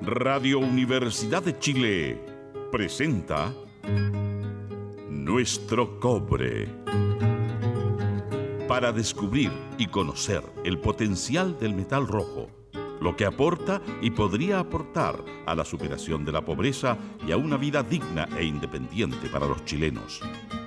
Radio Universidad de Chile presenta Nuestro Cobre. Para descubrir y conocer el potencial del metal rojo, lo que aporta y podría aportar a la superación de la pobreza y a una vida digna e independiente para los chilenos.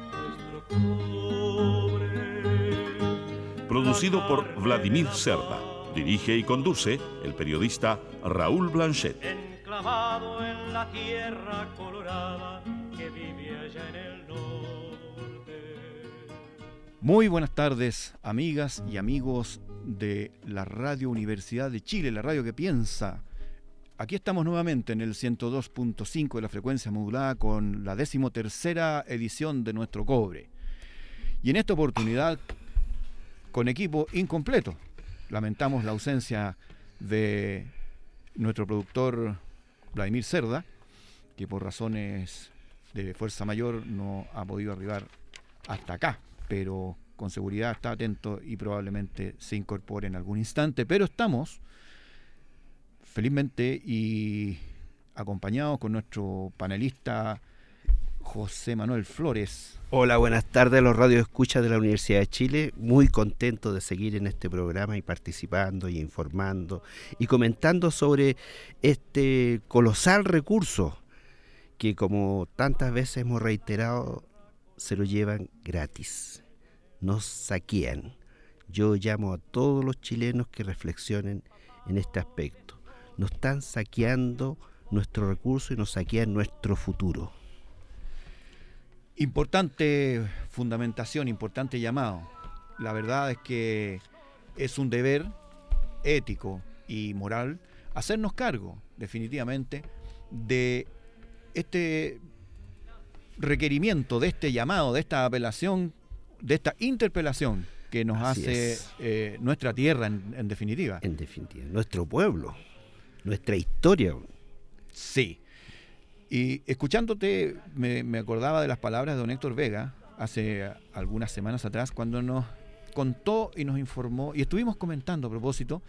Producido por Vladimir Cerda. Dirige y conduce el periodista Raúl Blanchet. Enclavado en la tierra colorada que vive allá en el norte. Muy buenas tardes, amigas y amigos de la Radio Universidad de Chile, la radio que piensa. Aquí estamos nuevamente en el 102.5 de la frecuencia modulada con la 13ª edición de Nuestro Cobre. Y en esta oportunidad con equipo incompleto. Lamentamos la ausencia de nuestro productor Vladimir Cerda, que por razones de fuerza mayor no ha podido arribar hasta acá, pero con seguridad está atento y probablemente se incorpore en algún instante. Pero estamos felizmente y acompañados con nuestro panelista José Manuel Flores. Hola, buenas tardes a los radioescuchas de la Universidad de Chile. Muy contento de seguir en este programa y participando y informando y comentando sobre este colosal recurso que, como tantas veces hemos reiterado, se lo llevan gratis. Nos saquean. Yo llamo a todos los chilenos que reflexionen en este aspecto. Nos están saqueando nuestro recurso y nos saquean nuestro futuro. Importante fundamentación, importante llamado. La verdad es que es un deber ético y moral hacernos cargo, definitivamente, de este requerimiento, de este llamado, de esta apelación, de esta interpelación que nos hace nuestra tierra, en definitiva. En definitiva, nuestro pueblo, nuestra historia. Sí. Y escuchándote me acordaba de las palabras de don Héctor Vega hace algunas semanas atrás, cuando nos contó y nos informó, y estuvimos comentando a propósito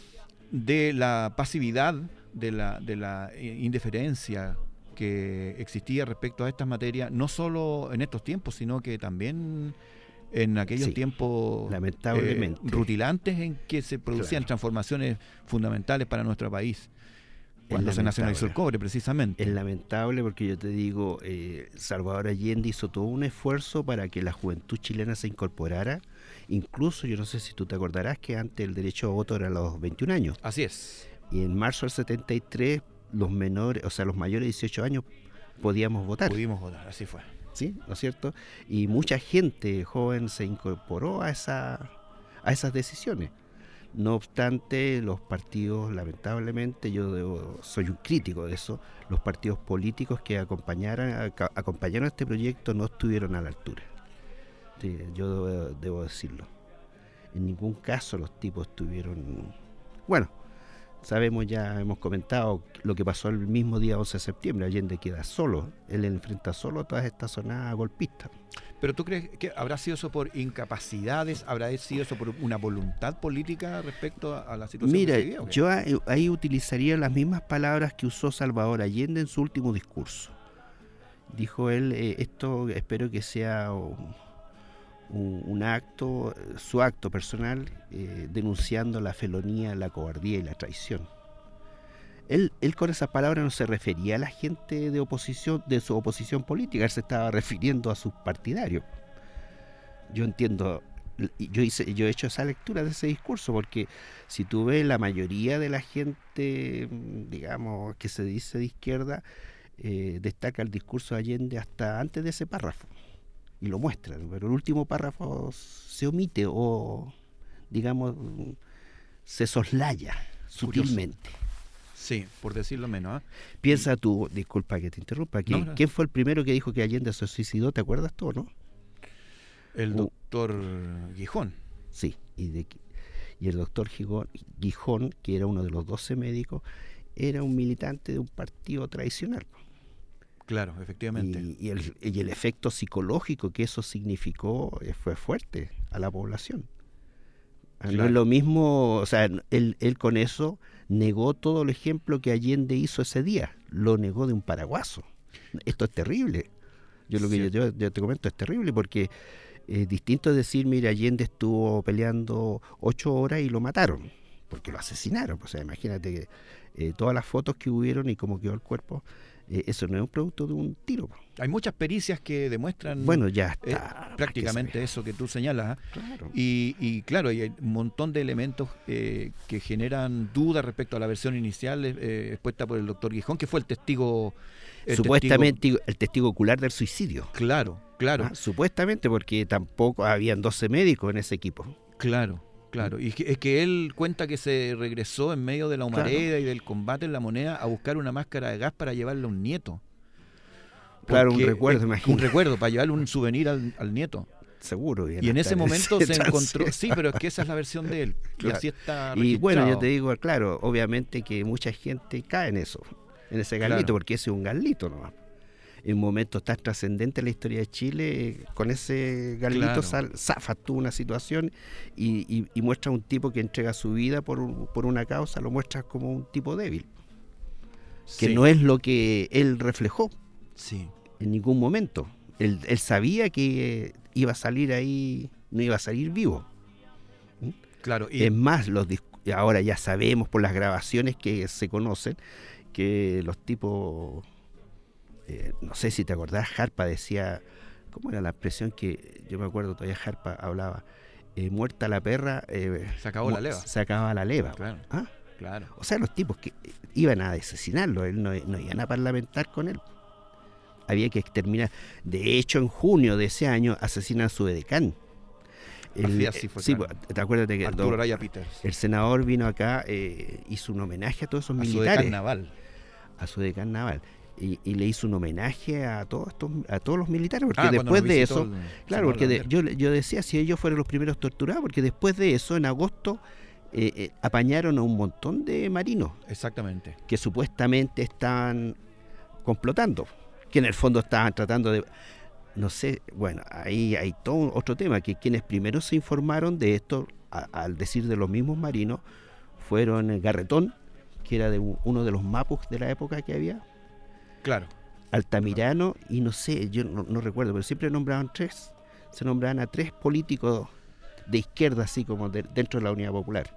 de la pasividad, de la indiferencia que existía respecto a estas materias, no solo en estos tiempos, sino que también en aquellos tiempos lamentablemente rutilantes en que se producían transformaciones fundamentales para nuestro país. Cuando se nacionalizó el cobre, precisamente. Es lamentable porque yo te digo, Salvador Allende hizo todo un esfuerzo para que la juventud chilena se incorporara. Incluso, yo no sé si tú te acordarás que antes el derecho a voto era a los 21 años. Así es. Y en marzo del 73, los menores, o sea, los mayores de 18 años, podíamos votar. Pudimos votar, así fue. ¿Sí? ¿No es cierto? Y mucha gente joven se incorporó a esas decisiones. No obstante, los partidos, lamentablemente, soy un crítico de eso, los partidos políticos que acompañaron este proyecto no estuvieron a la altura. Sí, yo debo decirlo. En ningún caso los tipos estuvieron... Bueno, sabemos, ya hemos comentado lo que pasó el mismo día 11 de septiembre. Allende queda solo, él enfrenta solo a todas estas zonas golpistas. ¿Pero tú crees que habrá sido eso por incapacidades? ¿Habrá sido eso por una voluntad política respecto a la situación? Mira, que se vivía, yo ahí utilizaría las mismas palabras que usó Salvador Allende en su último discurso. Dijo él, esto espero que sea un acto, su acto personal, denunciando la felonía, la cobardía y la traición. Él con esas palabras no se refería a la gente de oposición, de su oposición política, él se estaba refiriendo a sus partidarios. Yo entiendo, yo he hecho esa lectura de ese discurso, porque si tú ves, la mayoría de la gente, digamos, que se dice de izquierda, destaca el discurso de Allende hasta antes de ese párrafo, y lo muestran, pero el último párrafo se omite o, digamos, se soslaya sutilmente. Sí, por decirlo menos. Piensa tú, disculpa que te interrumpa, ¿quién fue el primero que dijo que Allende se suicidó? ¿Te acuerdas tú, no? El doctor Gijón. Sí, y el doctor Gijón, que era uno de los 12 médicos, era un militante de un partido tradicional. Claro, efectivamente. Y el efecto psicológico que eso significó fue fuerte a la población. Claro. No es lo mismo, o sea, él con eso negó todo el ejemplo que Allende hizo ese día, lo negó de un paraguaso. Esto es terrible. Lo que yo te comento es terrible porque distinto es decir, mira, Allende estuvo peleando 8 horas y lo mataron, porque lo asesinaron. O sea, imagínate que todas las fotos que hubieron y cómo quedó el cuerpo, eso no es un producto de un tiro. Hay muchas pericias que demuestran ya está, prácticamente eso que tú señalas. Claro. Y claro, hay un montón de elementos que generan dudas respecto a la versión inicial expuesta por el doctor Gijón, que fue el testigo... Supuestamente el testigo ocular del suicidio. Claro. Supuestamente, porque tampoco habían 12 médicos en ese equipo. Claro. Y es que él cuenta que se regresó en medio de la humareda y del combate en La Moneda a buscar una máscara de gas para llevarle a un nieto. Claro, un recuerdo, imagínate. Un recuerdo, para llevarle un souvenir al nieto. Seguro. Y en ese momento se encontró... Sí, pero es que esa es la versión de él. Claro. Y así está registrado. Y bueno, yo te digo, claro, obviamente que mucha gente cae en eso, en ese garlito, porque ese es un garlito nomás. En un momento tan trascendente en la historia de Chile, con ese garlito zafas tú una situación y muestra un tipo que entrega su vida por una causa, lo muestras como un tipo débil, que no es lo que él reflejó en ningún momento. Él sabía que iba a salir ahí, no iba a salir vivo. Claro. Es más, ahora ya sabemos por las grabaciones que se conocen que los tipos... no sé si te acordás, Jarpa decía, ¿cómo era la expresión que yo me acuerdo todavía? Jarpa hablaba, muerta la perra, se acabó la leva. Se acaba la leva. Claro. ¿Ah? Claro. O sea, los tipos que iban a asesinarlo, él no iban a parlamentar con él. Había que exterminar. De hecho, en junio de ese año asesinan a su edecán. Así fue, claro. ¿Te acuerdas de que Arturo Araya Peters, el senador vino acá, hizo un homenaje a todos esos militares? A su decán naval. Y le hizo un homenaje a todos los militares, porque después de eso, yo decía, si ellos fueron los primeros torturados, porque después de eso, en agosto, apañaron a un montón de marinos. Exactamente. Que supuestamente estaban complotando, que en el fondo estaban tratando de... No sé, bueno, ahí hay todo otro tema, que quienes primero se informaron de esto, al decir de los mismos marinos, fueron Garretón, que era de uno de los mapus de la época que había. Claro. Altamirano, y no sé, yo no recuerdo, pero siempre se nombraban a 3 políticos de izquierda, así como dentro de la Unidad Popular.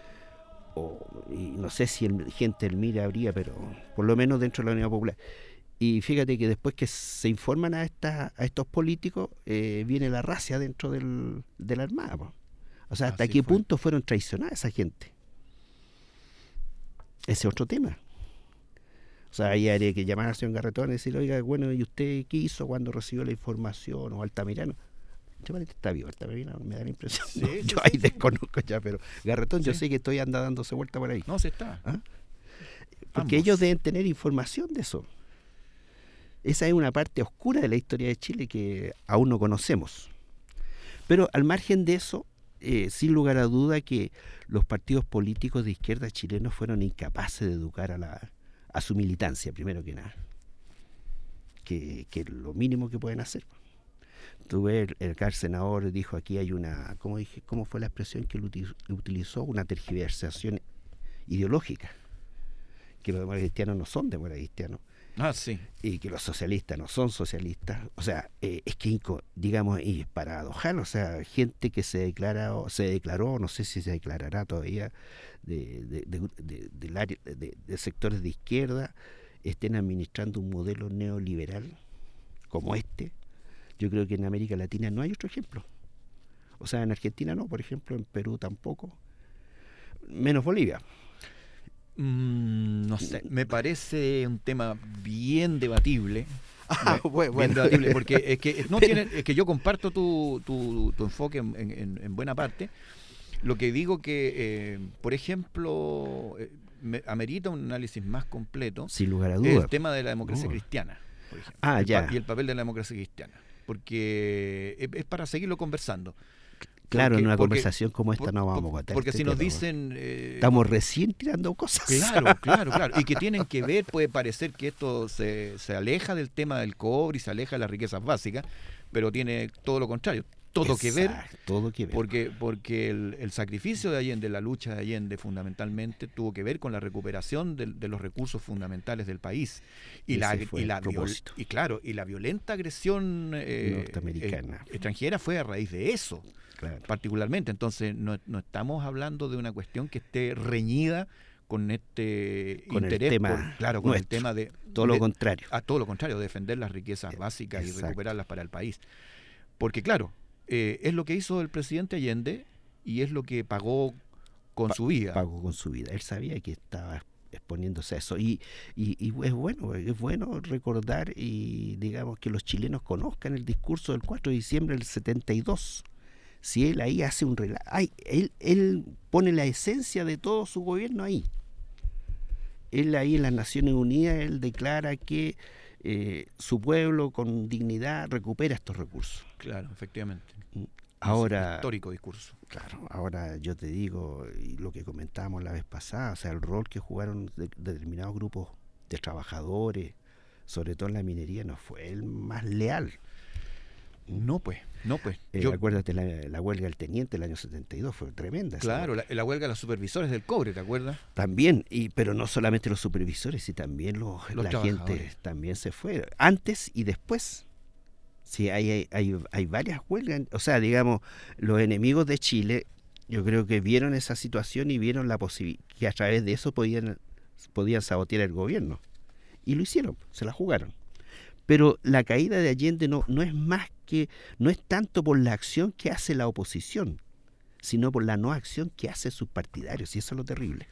Y no sé si gente del MIR habría, pero por lo menos dentro de la Unidad Popular. Y fíjate que después que se informan a estos políticos, viene la racia dentro de la Armada. O sea, ¿hasta qué punto fueron traicionadas esa gente? Ese es otro tema. O sea, ahí habría que llamar al señor Garretón y decirle, oiga, bueno, ¿y usted qué hizo cuando recibió la información? O Altamirano. Está vivo, Altamirano, me da la impresión. Yo ahí desconozco ya, pero Garretón yo sé que anda dándose vuelta por ahí. No, se está. Porque ellos deben tener información de eso. Esa es una parte oscura de la historia de Chile que aún no conocemos. Pero al margen de eso, sin lugar a duda que los partidos políticos de izquierda chilenos fueron incapaces de educar a su militancia, primero que nada. Que lo mínimo que pueden hacer. Tú ves, el senador dijo aquí hay una, ¿cómo fue la expresión que él utilizó? Una tergiversación ideológica. Que los demás cristianos no son demócratas cristianos. Sí. Y que los socialistas no son socialistas. O sea, es que, digamos, y paradojal, o sea, gente que se declaró, no sé si se declarará todavía, de sectores de izquierda, estén administrando un modelo neoliberal como este. Yo creo que en América Latina no hay otro ejemplo. O sea, en Argentina no, por ejemplo, en Perú tampoco. Menos Bolivia. No sé, me parece un tema bien debatible. Bueno. Bien debatible, porque es que yo comparto tu enfoque en buena parte. Lo que digo que, por ejemplo, amerita un análisis más completo. Sin lugar a dudas. El tema de la democracia cristiana, por ejemplo. Y el papel de la democracia cristiana. Porque es para seguirlo conversando. Claro, en una conversación como esta no vamos a aguantar. Porque si nos dicen... estamos recién tirando cosas. Claro. Y que tienen que ver, puede parecer que esto se aleja del tema del cobre y se aleja de las riquezas básicas, pero tiene todo lo contrario. todo que ver, porque el sacrificio de Allende, la lucha de Allende fundamentalmente tuvo que ver con la recuperación de los recursos fundamentales del país y la violenta agresión norteamericana extranjera fue a raíz de eso, particularmente. Entonces no estamos hablando de una cuestión que esté reñida con este interés, el tema de todo lo contrario. A todo lo contrario, defender las riquezas básicas y recuperarlas para el país. Porque claro, es lo que hizo el presidente Allende y es lo que pagó con su vida. Pagó con su vida. Él sabía que estaba exponiéndose a eso. Y es bueno recordar y digamos que los chilenos conozcan el discurso del 4 de diciembre del 72. Si él ahí hace un relato, él pone la esencia de todo su gobierno ahí. Él ahí en las Naciones Unidas, él declara que su pueblo con dignidad recupera estos recursos. Claro, efectivamente. Ahora, histórico discurso. Claro, ahora yo te digo, y lo que comentábamos la vez pasada, o sea, el rol que jugaron determinados grupos de trabajadores, sobre todo en la minería, no fue el más leal. No pues. Acuérdate la huelga del teniente del año 72, fue tremenda. Claro, la huelga de los supervisores del cobre, ¿te acuerdas? También, pero no solamente los supervisores, y también la gente también se fue, antes y después. Sí, hay varias huelgas, o sea, digamos, los enemigos de Chile, yo creo que vieron esa situación y vieron la posibilidad que a través de eso podían sabotear el gobierno. Y lo hicieron, se la jugaron. Pero la caída de Allende no es tanto por la acción que hace la oposición, sino por la no acción que hacen sus partidarios, y eso es lo terrible.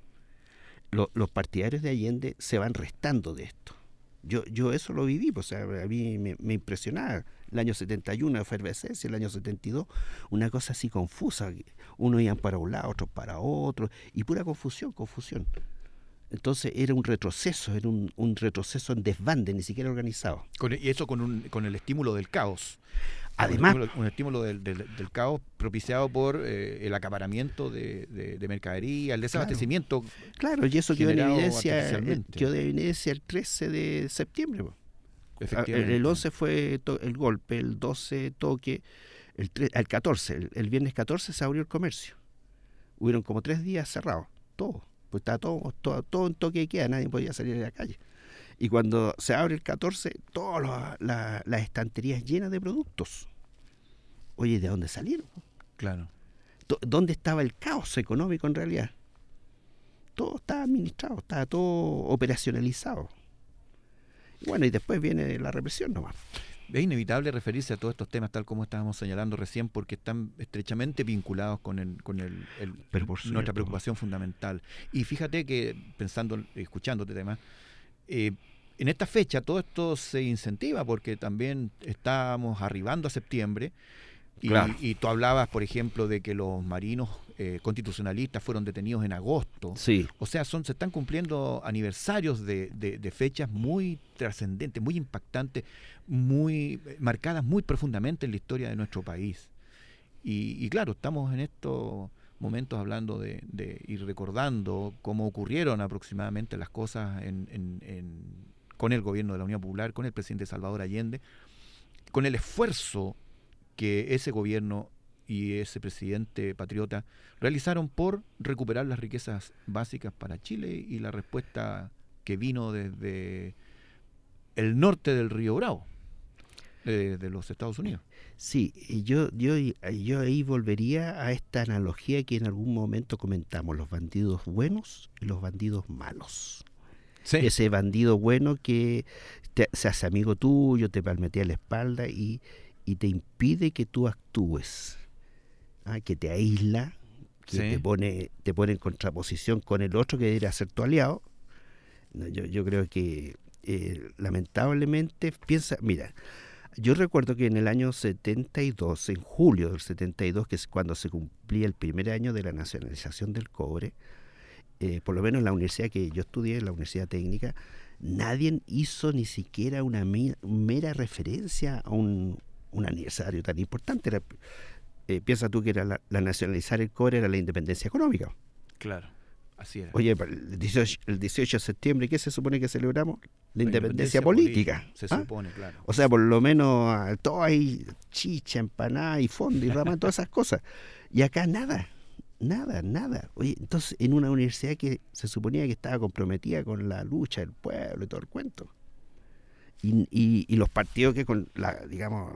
Los partidarios de Allende se van restando de esto. Yo eso lo viví, o sea, a mí me impresionaba. El año 71, efervescencia, el año 72, una cosa así confusa. Unos iban para un lado, otros para otro, y pura confusión. Entonces era un retroceso, un retroceso en desbande, ni siquiera organizado. Y eso con el estímulo del caos. Además, un estímulo del caos propiciado por el acaparamiento de mercadería, el desabastecimiento. Claro, y eso quedó en evidencia el 13 de septiembre. El 11 fue el golpe, el 12 toque, el 14, el viernes 14 se abrió el comercio. Hubieron como 3 días cerrados, todo. Pues estaba todo en toque de queda, nadie podía salir a la calle. Y cuando se abre el 14, todas las estanterías llenas de productos. Oye, ¿de dónde salieron? Claro. ¿Dónde estaba el caos económico en realidad? Todo estaba administrado, estaba todo operacionalizado. Y bueno, y después viene la represión nomás. Es inevitable referirse a todos estos temas tal como estábamos señalando recién, porque están estrechamente vinculados con nuestra preocupación fundamental. Y fíjate que, escuchándote además, en esta fecha todo esto se incentiva porque también estamos arribando a septiembre y tú hablabas, por ejemplo, de que los marinos constitucionalistas fueron detenidos en agosto. Sí. O sea, se están cumpliendo aniversarios de fechas muy trascendentes, muy impactantes, muy marcadas muy profundamente en la historia de nuestro país. Y claro, estamos en estos momentos hablando y recordando cómo ocurrieron aproximadamente las cosas con el gobierno de la Unión Popular, con el presidente Salvador Allende, con el esfuerzo que ese gobierno y ese presidente patriota realizaron por recuperar las riquezas básicas para Chile y la respuesta que vino desde el norte del Río Bravo, de los Estados Unidos. Sí, y yo ahí volvería a esta analogía que en algún momento comentamos, los bandidos buenos y los bandidos malos. Sí. Ese bandido bueno que se hace amigo tuyo, te palmetea la espalda y te impide que tú actúes, que te aísla, que te pone en contraposición con el otro que debería ser tu aliado. Yo creo que lamentablemente mira, yo recuerdo que en el año 72, en julio del 72, que es cuando se cumplía el primer año de la nacionalización del cobre, por lo menos en la universidad que yo estudié, en la Universidad Técnica, nadie hizo ni siquiera una mera referencia a un aniversario tan importante. Piensa tú que era la nacionalizar el cobre era la independencia económica. Claro, así era. Oye, el 18 de septiembre, ¿qué se supone que celebramos? la independencia política. Se ¿Ah? supone, claro. O sea, por lo menos todo hay chicha, empanada y fondo y rama, todas esas cosas. Y acá nada. Oye, entonces en una universidad que se suponía que estaba comprometida con la lucha del pueblo y todo el cuento. Y los partidos que con la, digamos,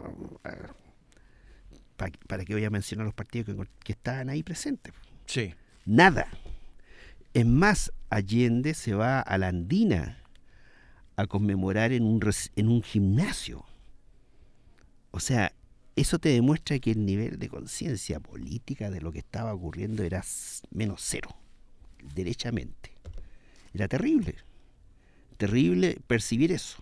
¿para qué voy a mencionar los partidos que estaban ahí presentes? Sí. Nada. Es más, Allende se va a la Andina a conmemorar en un gimnasio. O sea, eso te demuestra que el nivel de conciencia política de lo que estaba ocurriendo era menos cero, derechamente. Era terrible percibir eso.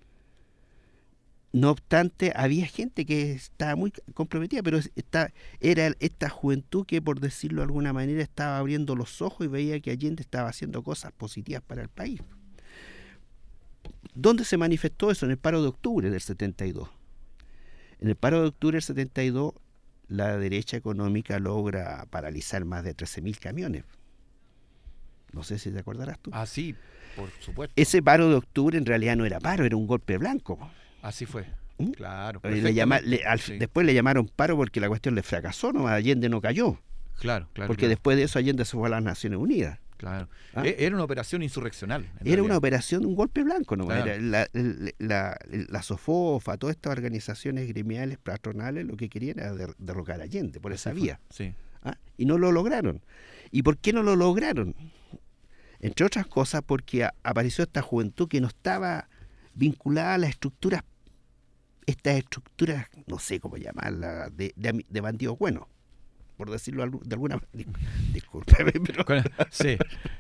No obstante, había gente que estaba muy comprometida, pero era esta juventud que, por decirlo de alguna manera, estaba abriendo los ojos y veía que Allende estaba haciendo cosas positivas para el país. ¿Dónde se manifestó eso? En el paro de octubre del 72. En el paro de octubre del 72, la derecha económica logra paralizar más de 13.000 camiones. No sé si te acordarás tú. Ah, sí, por supuesto. Ese paro de octubre en realidad no era paro, era un golpe blanco. Así fue. ¿Mm? Claro. Sí. Después le llamaron paro porque la cuestión le fracasó, no, Allende no cayó. Claro. Porque después de eso Allende se fue a las Naciones Unidas. Claro. ¿Ah? Era una operación insurreccional. Era una operación, un golpe blanco, ¿no? Claro. Era la SOFOFA, todas estas organizaciones gremiales, patronales, lo que querían era derrocar a Allende por esa vía. Sí. ¿Ah? Y no lo lograron. ¿Y por qué no lo lograron? Entre otras cosas porque apareció esta juventud que no estaba vinculada a las estructuras, estas estructuras, no sé cómo llamarlas, de bandidos buenos, por decirlo de alguna manera. Discúlpeme, pero... Sí.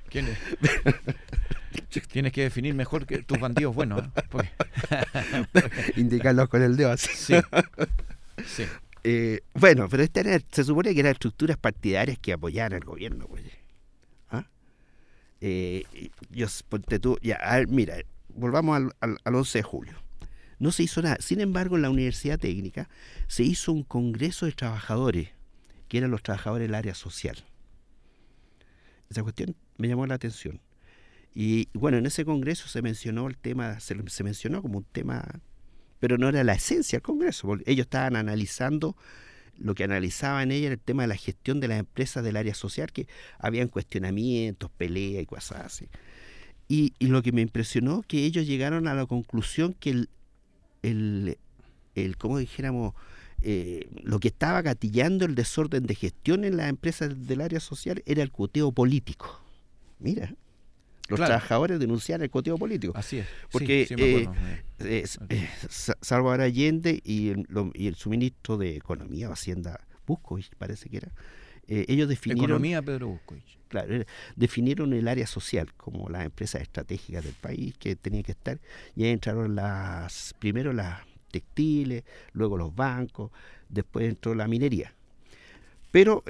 Tienes que definir mejor que tus bandidos buenos, ¿eh? Porque... indicarlos con el dedo así. Sí. Bueno, pero se supone que eran estructuras partidarias que apoyaban al gobierno, pues. ¿Ah? Ponte tú, ya, mira, volvamos al 11 de julio. No se hizo nada. Sin embargo, en la Universidad Técnica se hizo un congreso de trabajadores, que eran los trabajadores del área social. Esa cuestión me llamó la atención. Y bueno, en ese congreso se mencionó el tema, se mencionó como un tema, pero no era la esencia del congreso, porque ellos estaban analizando, lo que analizaban ellos era el tema de la gestión de las empresas del área social, que habían cuestionamientos, peleas y cosas así. Y lo que me impresionó, que ellos llegaron a la conclusión que como dijéramos, lo que estaba gatillando el desorden de gestión en las empresas del área social era el cuoteo político. Mira, los trabajadores denunciaron el cuoteo político. Así es. Porque sí, me acuerdo. Salvador Allende y el suministro de Economía o Hacienda, Buscovich parece que era, ellos definieron... Economía, Pedro Buscovich. Claro, definieron el área social como las empresas estratégicas del país que tenían que estar, y ahí entraron primero las textiles, luego los bancos, después entró la minería. Pero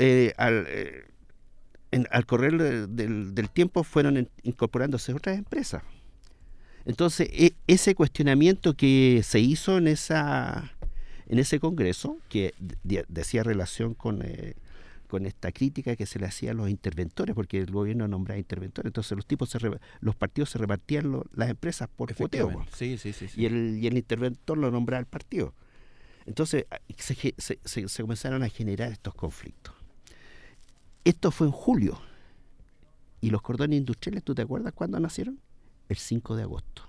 al correr del tiempo fueron incorporándose otras empresas. Entonces, ese cuestionamiento que se hizo en ese congreso, que decía relación con esta crítica que se le hacía a los interventores, porque el gobierno nombraba interventores, entonces los partidos se repartían las empresas por cuoteo. Sí. Y el interventor lo nombraba el partido. Entonces se comenzaron a generar estos conflictos. Esto fue en julio. ¿Y los cordones industriales, tú te acuerdas cuándo nacieron? El 5 de agosto.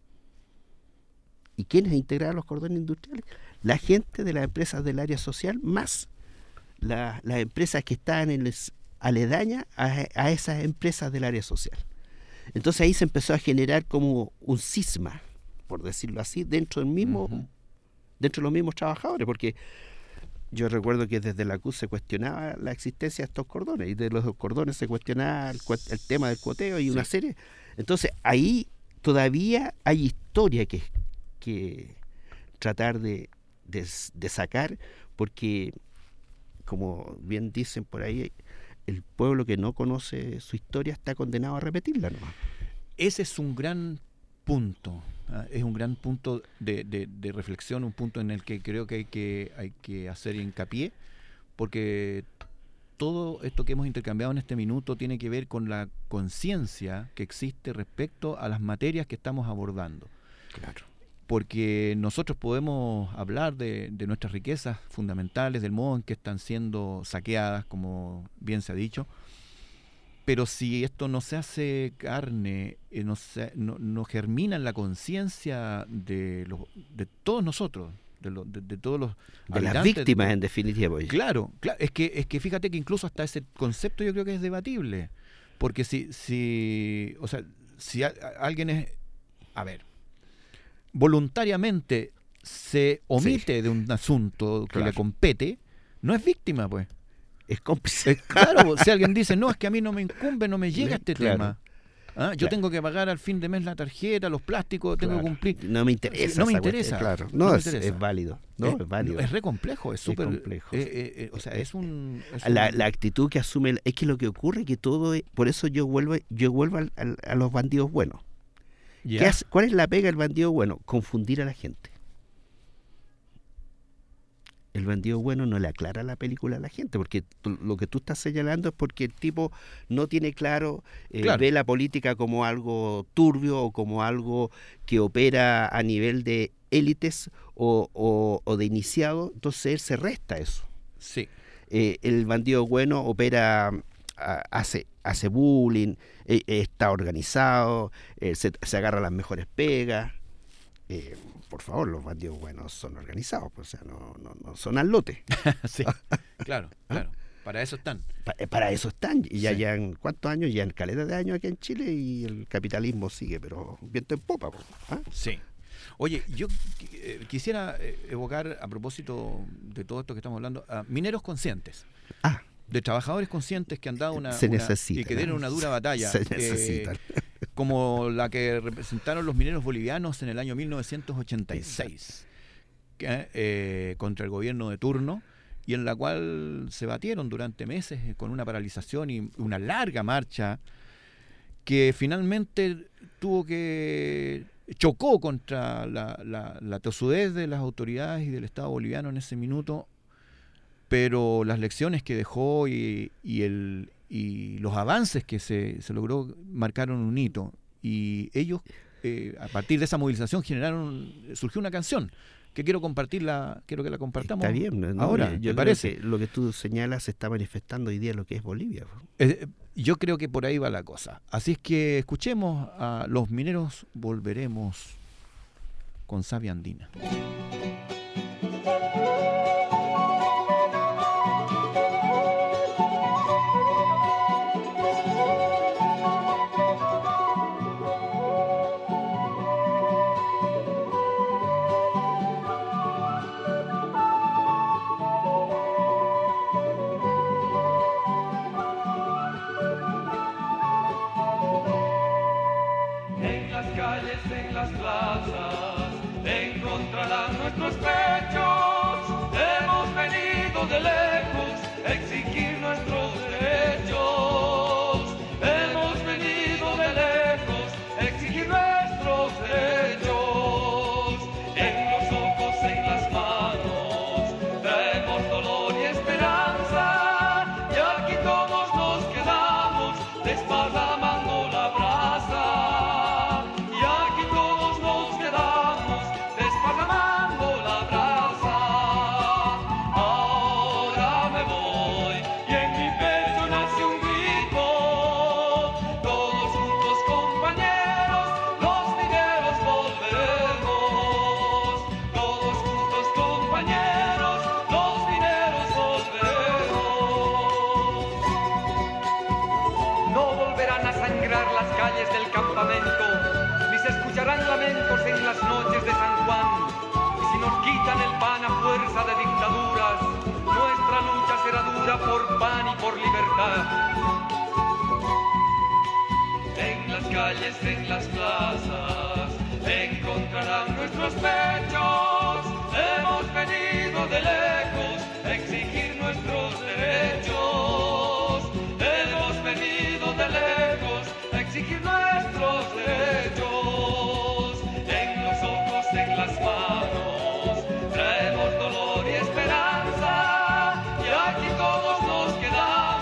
¿Y quiénes integraron los cordones industriales? La gente de las empresas del área social, más las empresas que estaban aledañas a esas empresas del área social. Entonces ahí se empezó a generar como un cisma, por decirlo así, dentro de los mismos trabajadores, porque yo recuerdo que desde la CUS se cuestionaba la existencia de estos cordones, y de los cordones se cuestionaba el tema del cuoteo y una serie. Entonces ahí todavía hay historia que tratar de sacar, porque como bien dicen por ahí, el pueblo que no conoce su historia está condenado a repetirla nomás. Ese es un gran punto, es un gran punto de reflexión, un punto en el que creo que hay que hacer hincapié, porque todo esto que hemos intercambiado en este minuto tiene que ver con la conciencia que existe respecto a las materias que estamos abordando. Claro. Porque nosotros podemos hablar de nuestras riquezas fundamentales, del modo en que están siendo saqueadas, como bien se ha dicho, pero si esto no se hace carne, no germina en la conciencia de todos nosotros, de todos los de las habitantes, víctimas, en definitiva. Claro, es que fíjate que incluso hasta ese concepto yo creo que es debatible, porque si alguien es, a ver, voluntariamente se omite de un asunto que le compete, no es víctima, pues. Es cómplice. Claro, si alguien dice, no, es que a mí no me incumbe, no me llega este tema. Yo tengo que pagar al fin de mes la tarjeta, los plásticos, tengo que cumplir. No me interesa. No me interesa. Claro. No me interesa. Es válido. Es válido. Es re complejo, es súper complejo. La actitud que asume, es que lo que ocurre es que todo es, por eso yo vuelvo a los bandidos buenos. ¿Cuál es la pega del bandido bueno? Confundir a la gente. El bandido bueno no le aclara la película a la gente, porque lo que tú estás señalando es porque el tipo no tiene claro, ve la política como algo turbio o como algo que opera a nivel de élites o de iniciado, entonces él se resta eso. Sí. El bandido bueno opera, hace bullying, está organizado, se agarra las mejores pegas. Por favor, los bandidos buenos son organizados, pues, o sea, no son al lote. Sí, claro. Para eso están. Para eso están. Y ya llevan, ¿cuántos años? Ya en caleta de años aquí en Chile y el capitalismo sigue, pero viento en popa. ¿Ah? Sí. Oye, yo quisiera evocar, a propósito de todo esto que estamos hablando, a mineros conscientes. De trabajadores conscientes que han dado y que dieron una dura batalla. Se necesitan. Como la que representaron los mineros bolivianos en el año 1986 contra el gobierno de turno, y en la cual se batieron durante meses con una paralización y una larga marcha que finalmente chocó contra la tosudez de las autoridades y del Estado boliviano en ese minuto, pero las lecciones que dejó y los avances que se logró marcaron un hito, y ellos a partir de esa movilización surgió una canción que quiero que la compartamos. Está bien, ahora, yo ¿te parece? Que lo que tú señalas se está manifestando hoy día lo que es Bolivia. Yo creo que por ahí va la cosa, así es que escuchemos a Los Mineros Volveremos con Savia Andina. En las plazas encontrarán nuestros pechos. Hemos venido de lejos a exigir nuestros derechos. Hemos venido de lejos a exigir nuestros derechos. En los ojos, en las manos, traemos dolor y esperanza. Y aquí todos nos quedamos desparramando la brasa. Lamentos en las noches de San Juan, y si nos quitan el pan a fuerza de dictaduras, nuestra lucha será dura por pan y por libertad. En las calles, en las plazas, encontrarán nuestros pechos. Hemos venido de lejos a exigir nuestros derechos. Hemos venido de lejos a exigir nuestros derechos. En las manos traemos dolor y esperanza, y aquí todos nos quedamos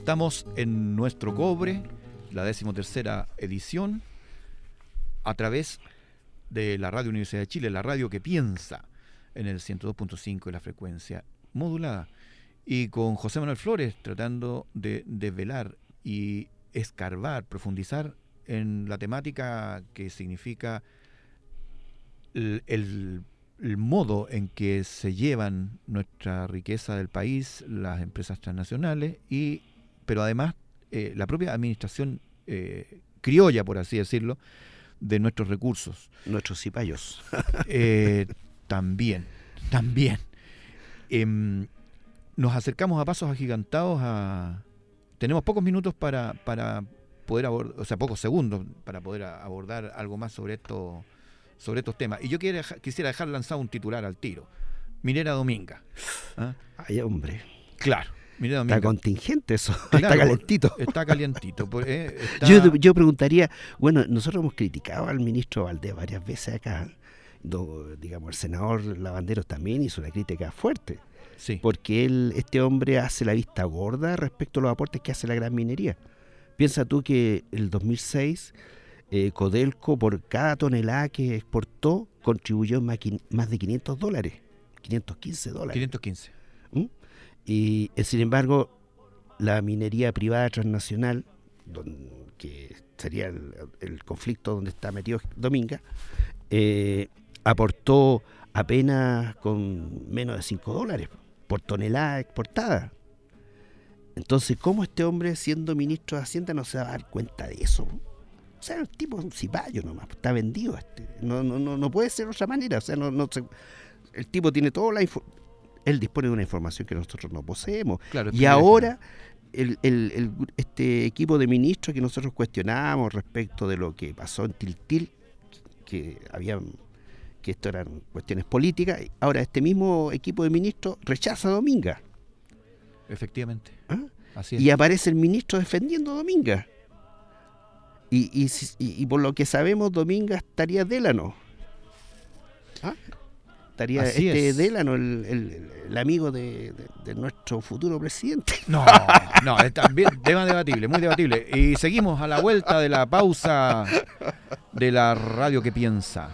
Estamos en Nuestro Cobre, la 13ª edición, a través de la Radio Universidad de Chile, la radio que piensa, en el 102.5 de la frecuencia modulada, y con José Manuel Flores tratando de desvelar y escarbar, profundizar en la temática que significa el modo en que se llevan nuestra riqueza del país, las empresas transnacionales, pero además la propia administración criolla, por así decirlo, de nuestros recursos. Nuestros cipayos. También. Nos acercamos a pasos agigantados tenemos pocos minutos para poder abordar, o sea, pocos segundos para poder abordar algo más sobre estos temas. Y yo quisiera dejar lanzado un titular al tiro. Minera Dominga. ¿Ah? Ay, hombre. Claro. Minera Dominga. Está contingente eso. Claro, está calentito. Está calientito. Yo preguntaría, bueno, nosotros hemos criticado al ministro Valdés varias veces acá. Digamos, el senador Lavanderos también hizo una crítica fuerte. Sí. Porque este hombre hace la vista gorda respecto a los aportes que hace la gran minería. Piensa tú que el 2006 Codelco, por cada tonelada que exportó, contribuyó más de $500, $515. 515. Y sin embargo, la minería privada transnacional, que sería el conflicto donde está metido Dominga, aportó apenas con menos de $5 por tonelada exportada. Entonces, ¿cómo este hombre, siendo ministro de Hacienda, no se va a dar cuenta de eso? O sea, el tipo es un cipayo nomás, está vendido. No puede ser de otra manera. O sea, el tipo tiene toda él dispone de una información que nosotros no poseemos. Claro, y ahora este equipo de ministros que nosotros cuestionábamos respecto de lo que pasó en Tiltil, que esto eran cuestiones políticas, ahora este mismo equipo de ministros rechaza a Dominga. Efectivamente. ¿Ah? Así es. Y aparece el ministro defendiendo a Dominga. Y por lo que sabemos, Dominga estaría Délano. ¿Ah? Estaría Délano, el amigo de nuestro futuro presidente. No, es también tema debatible, muy debatible. Y seguimos a la vuelta de la pausa de la radio que piensa.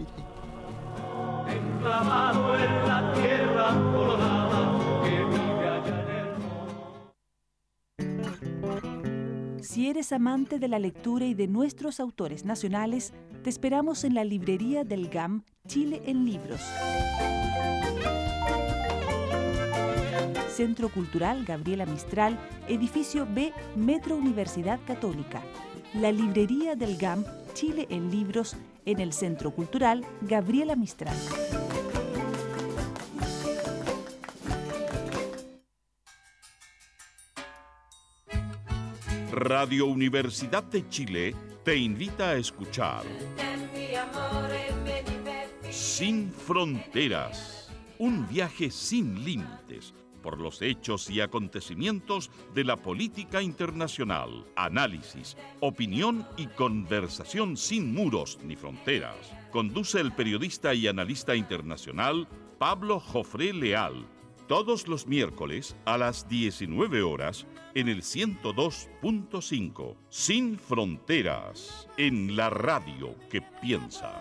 Enclavado en la tierra colorada que vive allá en el norte. Si eres amante de la lectura y de nuestros autores nacionales, te esperamos en la librería del GAM Chile en Libros. Centro Cultural Gabriela Mistral, edificio B, Metro Universidad Católica. La librería del GAM Chile en Libros en el Centro Cultural Gabriela Mistral. Radio Universidad de Chile te invita a escuchar Sin Fronteras, un viaje sin límites por los hechos y acontecimientos de la política internacional, análisis, opinión y conversación sin muros ni fronteras. Conduce el periodista y analista internacional Pablo Jofré Leal, todos los miércoles a las 19 horas en el 102.5. Sin Fronteras, en la radio que piensa.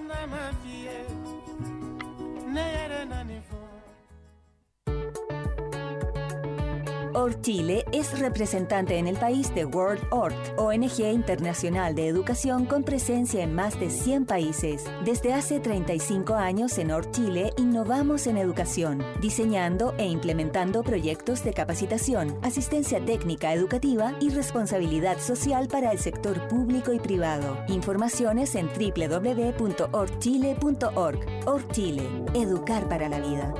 ORChile es representante en el país de World Org, ONG internacional de educación con presencia en más de 100 países. Desde hace 35 años en ORChile innovamos en educación, diseñando e implementando proyectos de capacitación, asistencia técnica educativa y responsabilidad social para el sector público y privado. Informaciones en www.orchile.org. ORChile, educar para la vida.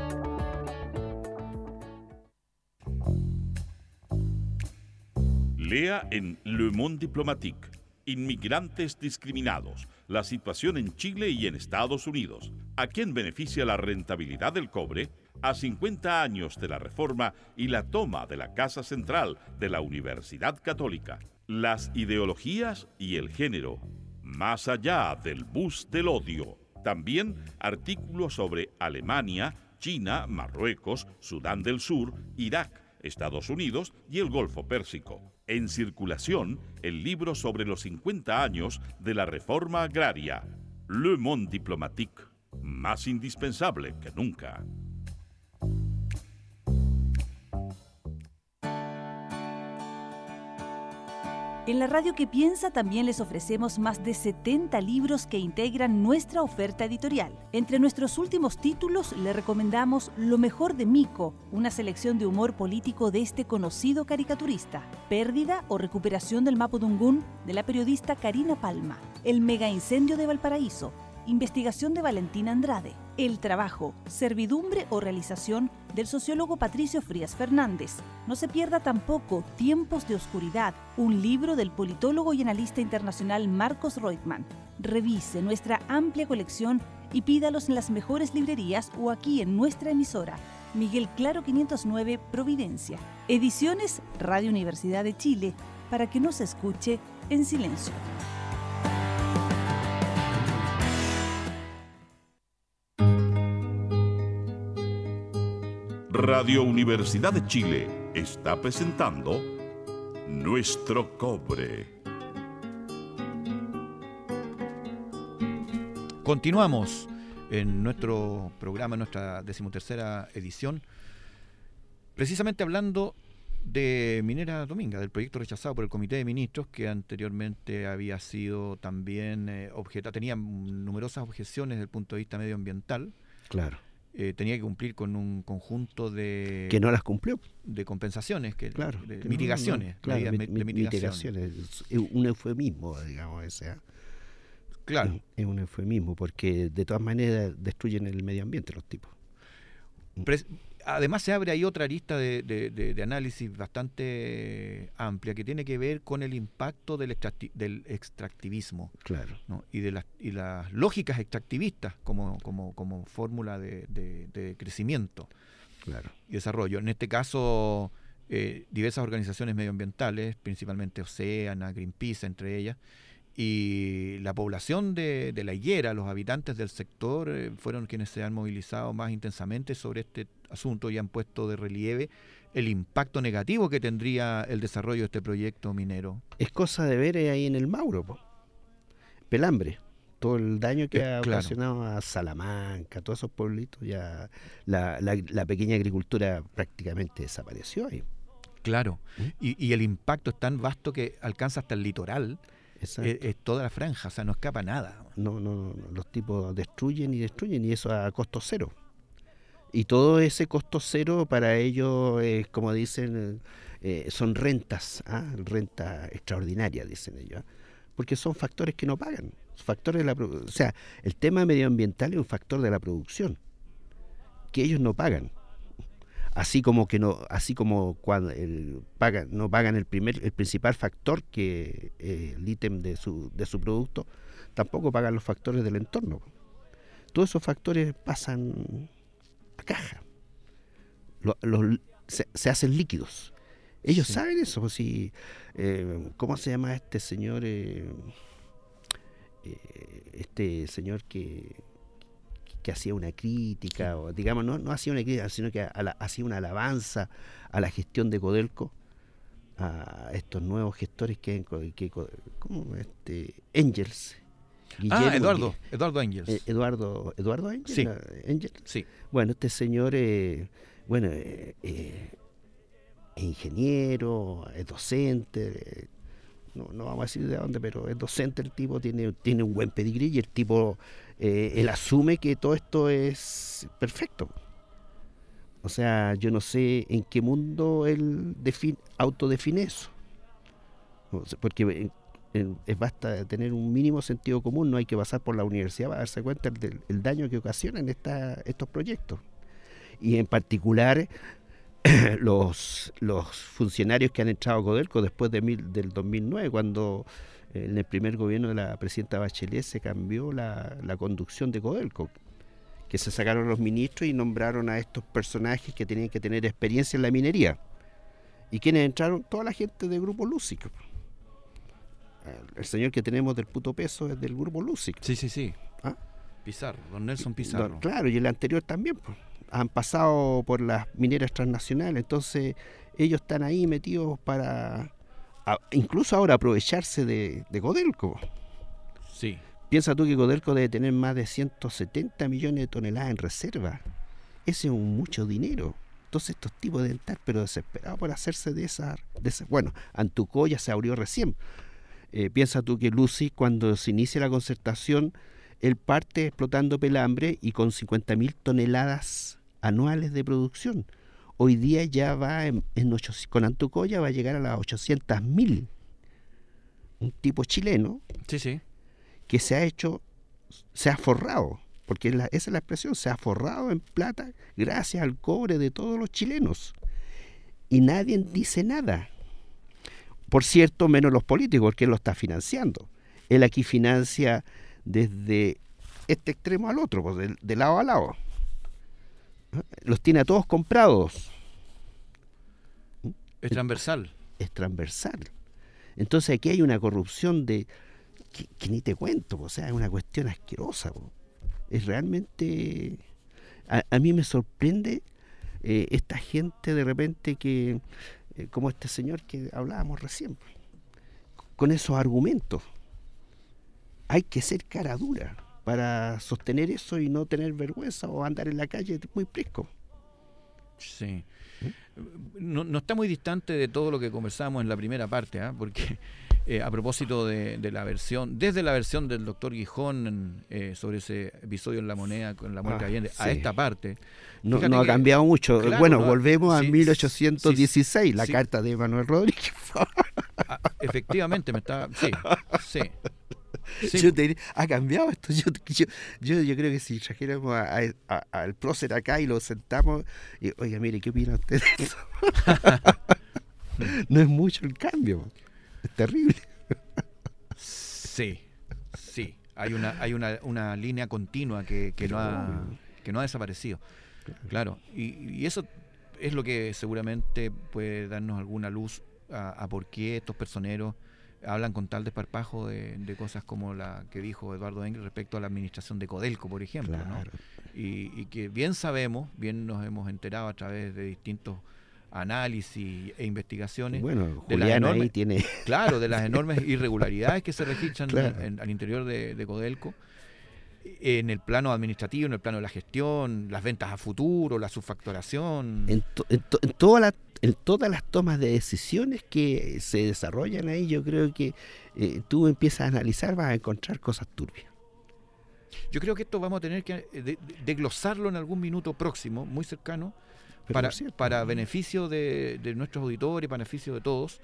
Lea en Le Monde Diplomatique, Inmigrantes discriminados, la situación en Chile y en Estados Unidos. ¿A quién beneficia la rentabilidad del cobre? A 50 años de la reforma y la toma de la Casa Central de la Universidad Católica. Las ideologías y el género, más allá del bus del odio. También artículos sobre Alemania, China, Marruecos, Sudán del Sur, Irak, Estados Unidos y el Golfo Pérsico. En circulación, el libro sobre los 50 años de la reforma agraria, Le Monde Diplomatique, más indispensable que nunca. En la Radio que Piensa también les ofrecemos más de 70 libros que integran nuestra oferta editorial. Entre nuestros últimos títulos le recomendamos Lo mejor de Mico, una selección de humor político de este conocido caricaturista. Pérdida o recuperación del Mapudungún, de la periodista Karina Palma. El mega incendio de Valparaíso, investigación de Valentina Andrade. El trabajo, servidumbre o realización del sociólogo Patricio Frías Fernández. No se pierda tampoco Tiempos de Oscuridad, un libro del politólogo y analista internacional Marcos Reutemann. Revise nuestra amplia colección y pídalos en las mejores librerías o aquí en nuestra emisora. Miguel Claro 509, Providencia. Ediciones Radio Universidad de Chile, para que no se escuche en silencio. Radio Universidad de Chile está presentando Nuestro Cobre. Continuamos en nuestro programa, en nuestra 13ª edición, precisamente hablando de Minera Dominga, del proyecto rechazado por el Comité de Ministros, que anteriormente había sido también tenía numerosas objeciones desde el punto de vista medioambiental. Claro. Tenía que cumplir con un conjunto de... Que no las cumplió. De compensaciones, claro, de mitigaciones. Claro, mitigaciones. Es un eufemismo, digamos. Claro. Es un eufemismo, porque de todas maneras destruyen el medio ambiente los tipos. Además se abre ahí otra arista de análisis bastante amplia que tiene que ver con el impacto del extractivismo. Claro. ¿no? Y las lógicas extractivistas como fórmula de crecimiento, claro, y desarrollo. En este caso, diversas organizaciones medioambientales, principalmente Oceana, Greenpeace, entre ellas, y la población de La Higuera, los habitantes del sector, fueron quienes se han movilizado más intensamente sobre este asunto y han puesto de relieve el impacto negativo que tendría el desarrollo de este proyecto minero. Es cosa de ver ahí en el Mauro, Pelambre, todo el daño que ha ocasionado a Salamanca, todos esos pueblitos, ya la pequeña agricultura prácticamente desapareció ahí. Claro, y el impacto es tan vasto que alcanza hasta el litoral. Es toda la franja, o sea, no escapa nada. No, los tipos destruyen y eso a costo cero. Y todo ese costo cero para ellos, como dicen, son rentas extraordinarias, dicen ellos, porque son factores que no pagan. Factores o sea, el tema medioambiental es un factor de la producción, que ellos no pagan. Así como cuando no pagan el principal factor, que el ítem de su producto, tampoco pagan los factores del entorno. Todos esos factores pasan a caja, se hacen líquidos. Ellos saben eso. Pues, ¿cómo se llama este señor? Este señor que hacía una crítica, o digamos, no hacía una crítica, sino que hacía una alabanza a la gestión de Codelco, a estos nuevos gestores ¿cómo? Engels. Guillermo, Eduardo Engels. ¿Eduardo Engels? Sí. Engels. Sí. Bueno, este señor es ingeniero, es docente, no vamos a decir de dónde, pero es docente el tipo, tiene un buen pedigrí, y el tipo, él asume que todo esto es perfecto. O sea, yo no sé en qué mundo él autodefine eso. Porque basta tener un mínimo sentido común, no hay que pasar por la universidad para darse cuenta del daño que ocasionan estos proyectos. Y en particular, los funcionarios que han entrado a Codelco después del 2009, cuando en el primer gobierno de la presidenta Bachelet se cambió la conducción de Codelco, que se sacaron los ministros y nombraron a estos personajes que tenían que tener experiencia en la minería. ¿Y quiénes entraron? Toda la gente del Grupo Lusic. El señor que tenemos del puto peso es del Grupo Lusic. Sí. ¿Ah? Pizarro, don Nelson Pizarro. Claro, y el anterior también, pues. Han pasado por las mineras transnacionales. Entonces, ellos están ahí metidos para, incluso ahora, aprovecharse de Codelco. Sí. Piensa tú que Codelco debe tener más de 170 millones de toneladas en reserva. Ese es mucho dinero. Entonces estos tipos deben estar pero desesperados por hacerse de esa. Bueno, Antucoya se abrió recién. Piensa tú que Lucy, cuando se inicia la concertación, él parte explotando pelambre y con 50.000 toneladas anuales de producción. Hoy día ya va con Antucoya va a llegar a las 800.000. Un tipo chileno Sí. que se ha forrado, porque esa es la expresión, se ha forrado en plata gracias al cobre de todos los chilenos. Y nadie dice nada. Por cierto, menos los políticos, porque él lo está financiando. Él aquí financia desde este extremo al otro, pues, de lado a lado. Los tiene a todos comprados. Es transversal. Es transversal. Entonces aquí hay una corrupción que ni te cuento, o sea, es una cuestión asquerosa. Es realmente... A mí me sorprende esta gente de repente que, como este señor que hablábamos recién, con esos argumentos. Hay que ser cara dura para sostener eso y no tener vergüenza o andar en la calle muy prisco. Sí. No está muy distante de todo lo que conversamos en la primera parte, porque a propósito de la versión, desde la versión del doctor Gijón sobre ese episodio en La Moneda con la muerte de Allende, sí, a esta parte. No ha cambiado mucho. Claro, bueno, volvemos a sí, 1816, la sí. carta de Manuel Rodríguez. Efectivamente, sí. Yo te diría, ha cambiado esto. Yo creo que si trajéramos al prócer acá y lo sentamos, y, oiga, mire, ¿qué opina usted de eso? No es mucho el cambio, es terrible. Sí. Hay una línea continua que no ha desaparecido. Claro. Y eso es lo que seguramente puede darnos alguna luz a por qué estos personeros hablan con tal desparpajo de cosas como la que dijo Eduardo Engel respecto a la administración de Codelco, por ejemplo, Claro. ¿no? Y que bien sabemos, bien nos hemos enterado a través de distintos análisis e investigaciones. Bueno, de las Julián enormes, ahí tiene... Claro, de las enormes irregularidades que se registran Claro. al interior de Codelco, en el plano administrativo, en el plano de la gestión, las ventas a futuro, la subfacturación. En todas las tomas de decisiones que se desarrollan ahí, yo creo que tú empiezas a analizar, vas a encontrar cosas turbias. Yo creo que esto vamos a tener que desglosarlo en algún minuto próximo, muy cercano, Pero para beneficio de nuestros auditores, para beneficio de todos,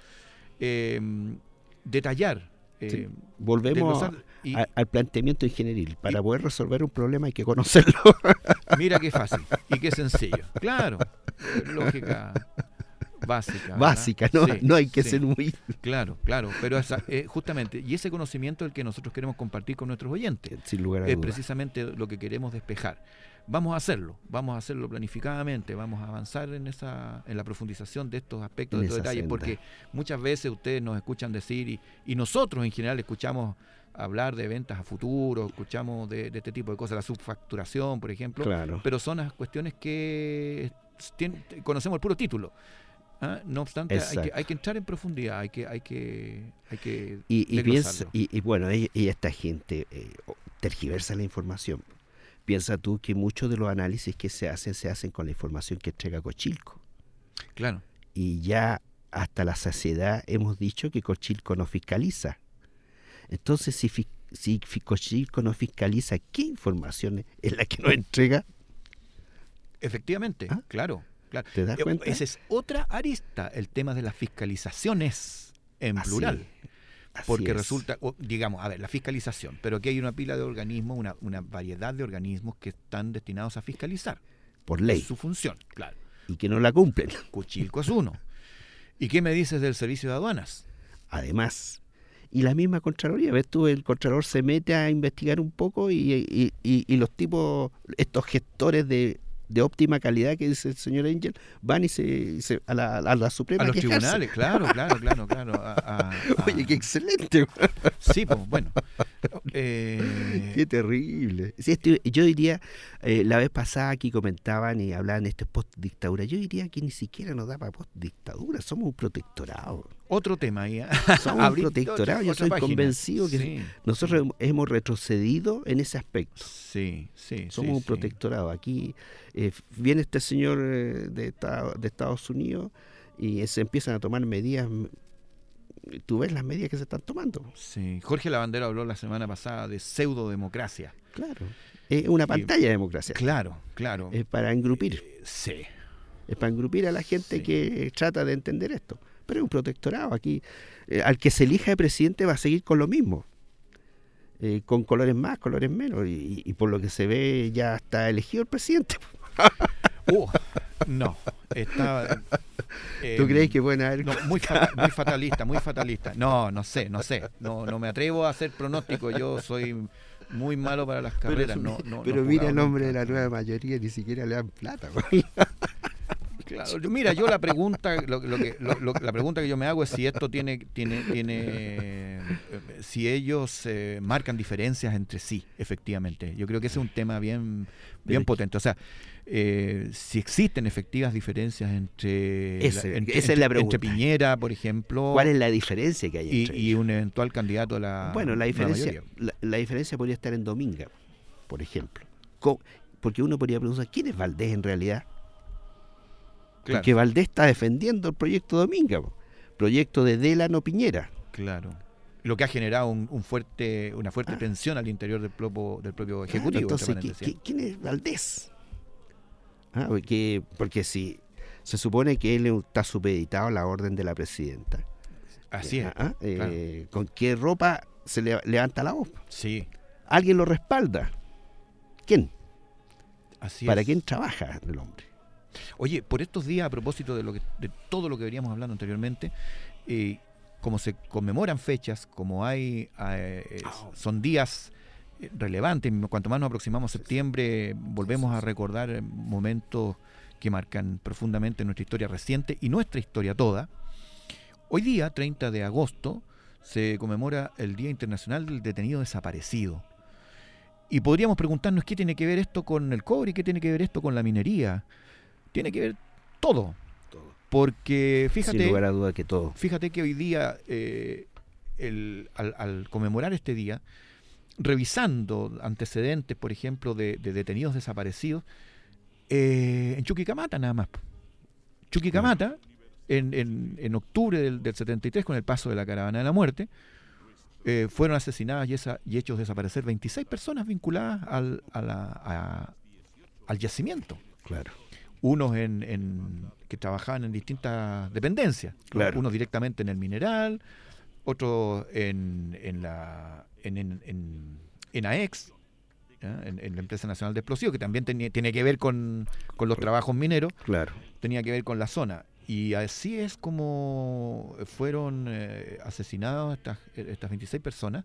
detallar. Sí. Volvemos desglosar al planteamiento ingenieril. Para poder resolver un problema hay que conocerlo. Mira qué fácil y qué sencillo. Claro, lógica básica. Básica, no hay que ser muy... Claro, pero justamente, y ese conocimiento es el que nosotros queremos compartir con nuestros oyentes. Sin lugar a Es dudas. precisamente lo que queremos despejar. Vamos a hacerlo planificadamente, vamos a avanzar en la profundización de estos aspectos, de estos detalles, porque muchas veces ustedes nos escuchan decir, y nosotros en general escuchamos hablar de ventas a futuro, escuchamos de este tipo de cosas, la subfacturación, por ejemplo, Claro. pero son las cuestiones que conocemos el puro título. No obstante, hay que entrar en profundidad, hay que y desglosarlo. bueno, y esta gente tergiversa la información. Piensa tú que muchos de los análisis que se hacen con la información que entrega Cochilco. Claro. Y ya hasta la saciedad hemos dicho que Cochilco no fiscaliza. Entonces, si Cochilco no fiscaliza, ¿qué información es la que nos entrega? Efectivamente, claro. ¿Te das cuenta? Esa es otra arista, el tema de las fiscalizaciones en plural. Porque resulta, digamos, la fiscalización, pero aquí hay una pila de organismos, una variedad de organismos que están destinados a fiscalizar. Por ley. Es su función, claro. Y que no la cumplen. Cochilco es uno. ¿Y qué me dices del servicio de aduanas? Además, y la misma Contraloría, ves tú, el Contralor se mete a investigar un poco y los tipos, estos gestores de de óptima calidad que dice el señor Engel, van y a la Suprema a los quejarse. tribunales, claro. Oye, qué excelente. Sí, pues bueno. Qué terrible. Sí, yo diría, la vez pasada aquí comentaban y hablaban de post-dictadura, yo diría que ni siquiera nos da para post-dictadura, somos un protectorado. Otro tema ahí. Somos un protectorado, yo soy convencido que sí, nosotros hemos retrocedido en ese aspecto. Sí. Somos un protectorado. Aquí viene este señor de Estados Unidos y se empiezan a tomar medidas. Tú ves las medidas que se están tomando. Sí, Jorge Lavandero habló la semana pasada de pseudo-democracia. Claro, es una pantalla de democracia. Claro. Es para engrupir. Sí. Es para engrupir a la gente que trata de entender esto. Pero es un protectorado. Aquí, al que se elija de presidente va a seguir con lo mismo. Con colores más, colores menos. Y por lo que se ve, ya está elegido el presidente. No. Está... ¿Tú crees que pueden haber...? No, muy fatalista. No sé. No me atrevo a hacer pronóstico. Yo soy muy malo para las carreras. Pero mira el nombre de la nueva mayoría, ni siquiera le dan plata. Claro, mira, yo la pregunta, la pregunta que yo me hago es si esto tiene si ellos marcan diferencias entre sí, efectivamente. Yo creo que ese es un tema bien potente. O sea, si existen efectivas diferencias entre Piñera, por ejemplo. ¿Cuál es la diferencia que hay entre y un eventual candidato a la diferencia, la diferencia podría estar en Dominga, por ejemplo. Porque uno podría preguntar, ¿quién es Valdés en realidad? Claro. Porque Valdés está defendiendo el proyecto Dominga, proyecto de Delano Piñera. Claro. Lo que ha generado una fuerte tensión al interior del propio Ejecutivo. Entonces, ¿quién es Valdés? Porque si se supone que él está supeditado a la orden de la presidenta. Así es. Claro. ¿Con qué ropa se levanta la voz? Sí. ¿Alguien lo respalda? ¿Quién? Así ¿Para es. quién trabaja el hombre? Oye, por estos días, a propósito de todo lo que veníamos hablando anteriormente, como se conmemoran fechas, como son días relevantes, cuanto más nos aproximamos a septiembre, volvemos a recordar momentos que marcan profundamente nuestra historia reciente y nuestra historia toda. Hoy día, 30 de agosto, se conmemora el Día Internacional del Detenido Desaparecido. Y podríamos preguntarnos qué tiene que ver esto con el cobre y qué tiene que ver esto con la minería. Tiene que ver todo. Porque fíjate, sin lugar a duda que todo. Fíjate que hoy día, al conmemorar este día, revisando antecedentes, por ejemplo, de detenidos desaparecidos, en Chuquicamata nada más. Chuquicamata, en octubre del 73, con el paso de la Caravana de la Muerte, fueron asesinadas y hechos desaparecer 26 personas vinculadas al yacimiento. Claro. Unos que trabajaban en distintas dependencias, claro. Unos directamente en el mineral, otros en AEX, en la Empresa Nacional de Explosivos, que también tiene que ver con los trabajos mineros, claro. Tenía que ver con la zona. Y así es como fueron asesinados estas 26 personas.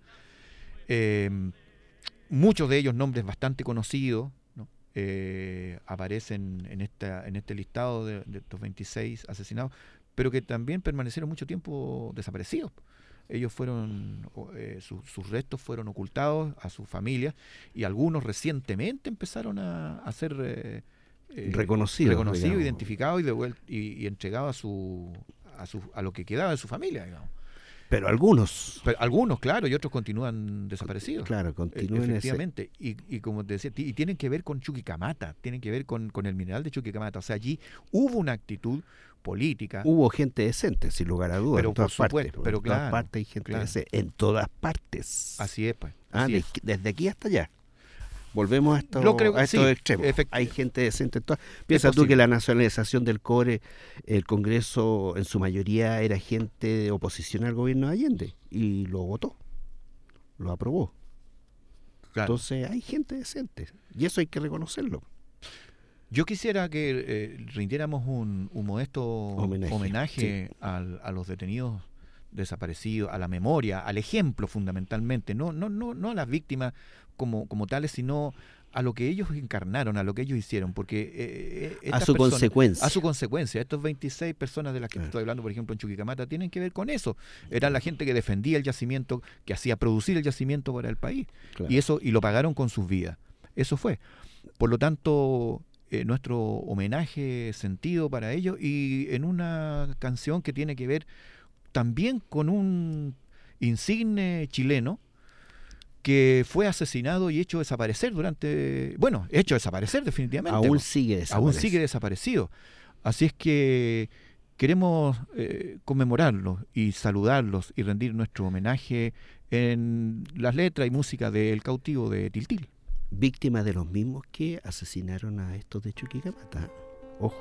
Muchos de ellos nombres bastante conocidos, ¿no? Aparecen en este listado de estos 26 asesinados, pero que también permanecieron mucho tiempo desaparecidos. Ellos sus restos fueron ocultados a sus familias y algunos recientemente empezaron a ser reconocido, identificado y entregado a lo que quedaba de su familia, digamos. Pero algunos, claro, y otros continúan desaparecidos. Claro, continúan efectivamente. Y como te decía, y tienen que ver con Chuquicamata, tienen que ver con el mineral de Chuquicamata. O sea, allí hubo una actitud política. Hubo gente decente, sin lugar a dudas, pero en todas partes. Pero en todas partes hay gente decente, en todas partes. Así es, pues. Desde aquí hasta allá. Volvemos a estos extremos. Hay gente decente. Piensa tú que la nacionalización del cobre, el Congreso en su mayoría era gente de oposición al gobierno de Allende y lo votó, lo aprobó. Claro. Entonces hay gente decente y eso hay que reconocerlo. Yo quisiera que rindiéramos un modesto homenaje sí. a los detenidos desaparecidos, a la memoria, al ejemplo fundamentalmente, no a las víctimas como tales, sino a lo que ellos encarnaron, a lo que ellos hicieron, porque a su consecuencia. A su consecuencia. Estos 26 personas de las que estoy hablando, por ejemplo, en Chuquicamata, tienen que ver con eso. Eran la gente que defendía el yacimiento, que hacía producir el yacimiento para el país. Claro. Y lo pagaron con sus vidas. Eso fue. Por lo tanto, nuestro homenaje sentido para ellos, y en una canción que tiene que ver también con un insigne chileno que fue asesinado y hecho desaparecer hecho desaparecer definitivamente. Aún sigue desaparecido. Así es que queremos conmemorarlos y saludarlos y rendir nuestro homenaje en las letras y música de El Cautivo de Tiltil. Víctima de los mismos que asesinaron a estos de Chuquicamata. Ojo.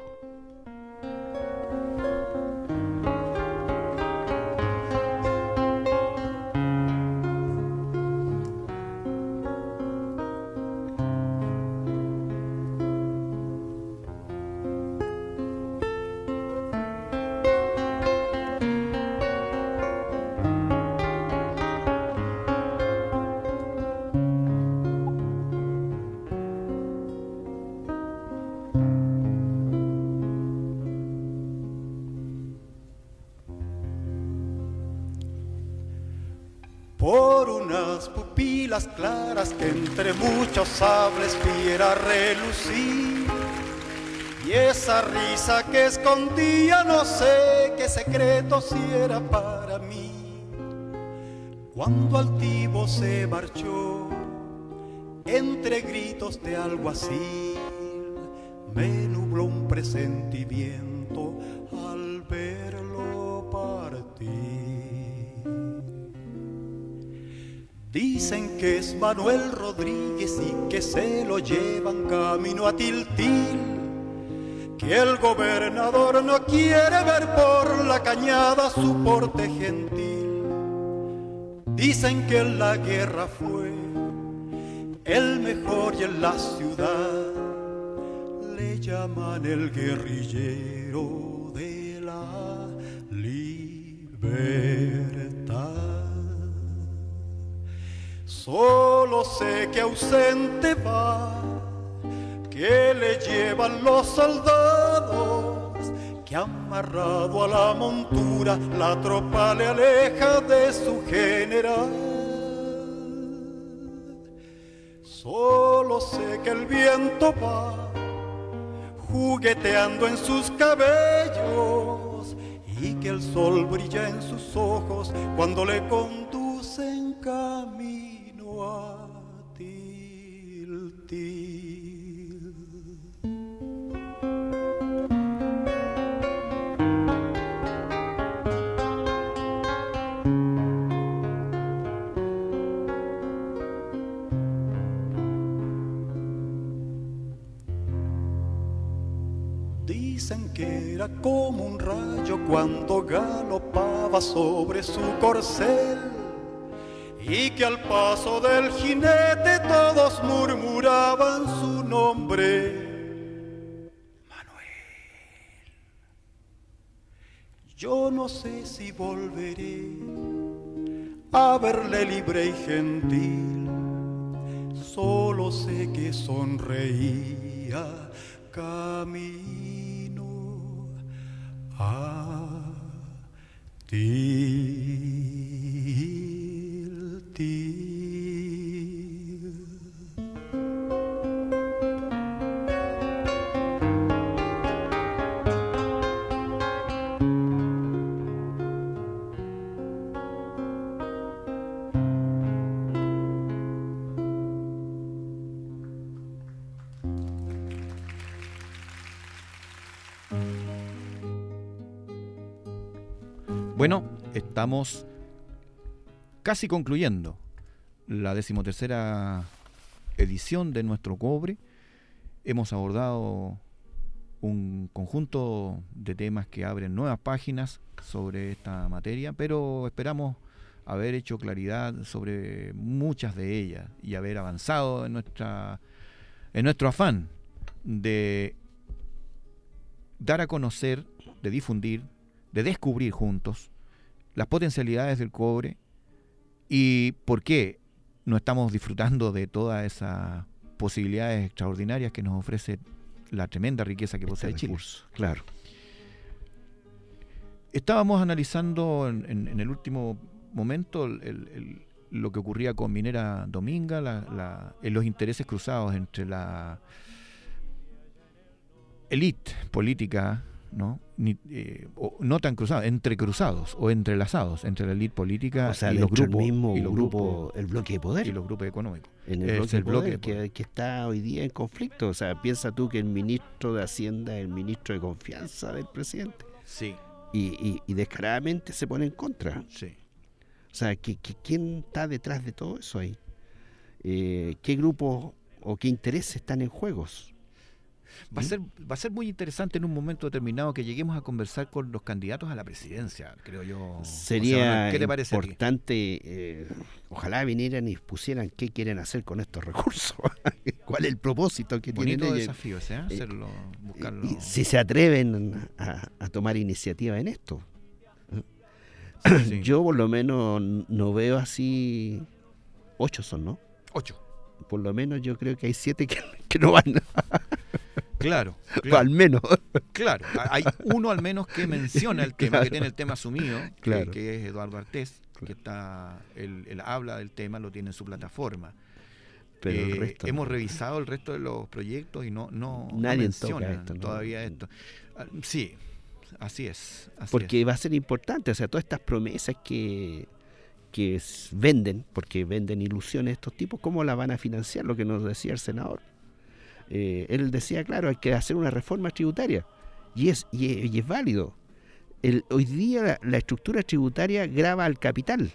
Por unas pupilas claras que entre muchos sables viera relucir, y esa risa que escondía no sé qué secreto si era para mí. Cuando altivo se marchó, entre gritos de alguacil, me nubló un presentimiento al verlo partir. Dicen que es Manuel Rodríguez y que se lo llevan camino a Tiltil, que el gobernador no quiere ver por la cañada su porte gentil. Dicen que en la guerra fue el mejor y en la ciudad le llaman el guerrillero de la libertad. Solo sé que ausente va, que le llevan los soldados, que amarrado a la montura la tropa le aleja de su general. Solo sé que el viento va jugueteando en sus cabellos y que el sol brilla en sus ojos cuando le conducen camino a Tiltil. Dicen que era como un rayo cuando galopaba sobre su corcel, y que al paso del jinete todos murmuraban su nombre, Manuel. Yo no sé si volveré a verle libre y gentil, solo sé que sonreía camino a ti. Bueno, estamos casi concluyendo la 13ª edición de Nuestro Cobre. Hemos abordado un conjunto de temas que abren nuevas páginas sobre esta materia, pero esperamos haber hecho claridad sobre muchas de ellas y haber avanzado en nuestro afán de dar a conocer, de difundir, de descubrir juntos las potencialidades del cobre y por qué no estamos disfrutando de toda esa posibilidades extraordinarias que nos ofrece la tremenda riqueza que posee Chile. Claro. Estábamos analizando en el último momento lo que ocurría con Minera Dominga, los intereses cruzados entre la élite política, ¿no? No tan cruzados, entrecruzados o entrelazados entre la élite política, o sea, y los grupos, el bloque de poder y los grupos económicos. En el bloque de poder que está hoy día en conflicto. O sea, piensa tú que el ministro de Hacienda es el ministro de confianza del presidente. Sí. Y descaradamente se pone en contra. Sí. O sea, ¿quién está detrás de todo eso ahí? ¿Qué grupos o qué intereses están en juegos? Va a ser muy interesante en un momento determinado que lleguemos a conversar con los candidatos a la presidencia, creo yo. Sería ¿qué te parece importante, ojalá vinieran y pusieran qué quieren hacer con estos recursos, cuál es el propósito que tienen ellos. Desafío, hacerlo, buscarlo. Y si se atreven a tomar iniciativa en esto. Sí. Yo por lo menos no veo así, 8 son, ¿no? 8. Por lo menos yo creo que hay 7 que no van. Claro. Al menos. Claro, hay uno al menos que menciona el tema, claro, que tiene el tema asumido, claro, que es Eduardo Artés, que está, él habla del tema, lo tiene en su plataforma. Pero el resto hemos revisado el resto de los proyectos y no nadie menciona toca esto, todavía esto. Sí, así es. Porque va a ser importante, o sea, todas estas promesas que venden, porque venden ilusiones estos tipos, ¿cómo las van a financiar? Lo que nos decía el senador. Él decía, claro, hay que hacer una reforma tributaria, y es válido. Hoy día la estructura tributaria grava al capital,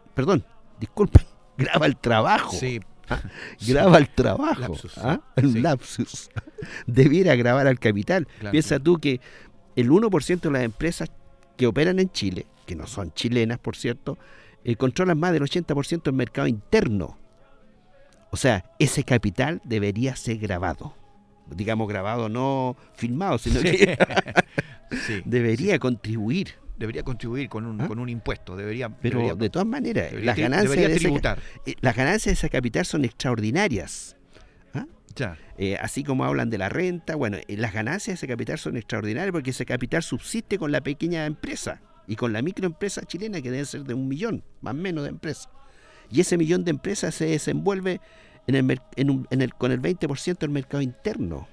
grava al trabajo. Sí. Grava al trabajo. Lapsus. El Sí. lapsus. Debiera gravar al capital. Claro, Piensa tú que el 1% de las empresas que operan en Chile, que no son chilenas, por cierto, controlan más del 80% del mercado interno. O sea, ese capital debería ser grabado. Digamos grabado, no filmado, sino que debería contribuir. Debería contribuir con un impuesto. Pero de todas maneras, las ganancias de ese capital son extraordinarias. Ya. Así como hablan de la renta, bueno, las ganancias de ese capital son extraordinarias porque ese capital subsiste con la pequeña empresa y con la microempresa chilena, que debe ser de 1 millón, más o menos, de empresas. Y ese 1 millón de empresas se desenvuelve con el 20% del mercado interno.